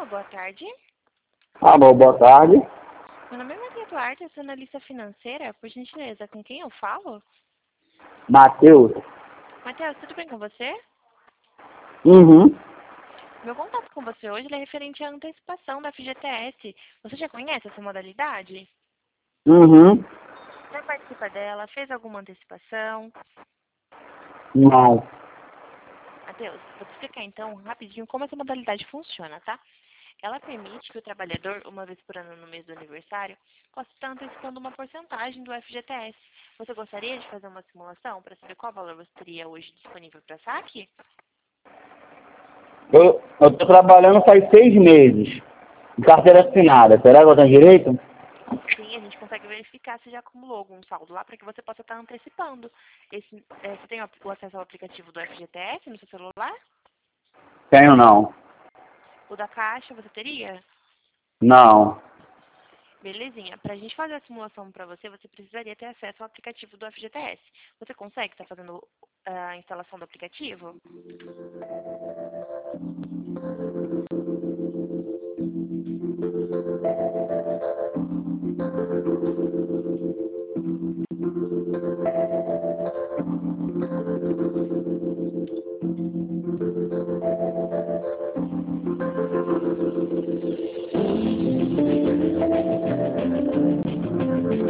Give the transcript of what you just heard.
Alô, boa tarde. Alô, boa tarde. Meu nome é Maria Duarte, eu sou analista financeira. Por gentileza, com quem eu falo? Matheus. Matheus, tudo bem com você? Uhum. Meu contato com você hoje ele é referente à antecipação da FGTS. Você já conhece essa modalidade? Uhum. Já participa dela? Fez alguma antecipação? Não. Matheus, vou te explicar então rapidinho como essa modalidade funciona, tá? Ela permite que o trabalhador, uma vez por ano no mês do aniversário, possa estar antecipando uma porcentagem do FGTS. Você gostaria de fazer uma simulação para saber qual valor você teria hoje disponível para saque? Eu tô trabalhando faz 6 meses. De carteira assinada. Será que eu tenho direito? Sim, a gente consegue verificar se já acumulou algum saldo lá para que você possa estar antecipando. Você tem o acesso ao aplicativo do FGTS no seu celular? Tenho não. O da Caixa você teria? Não. Belezinha. Para a gente fazer a simulação para você, você precisaria ter acesso ao aplicativo do FGTS. Você consegue estar fazendo a instalação do aplicativo?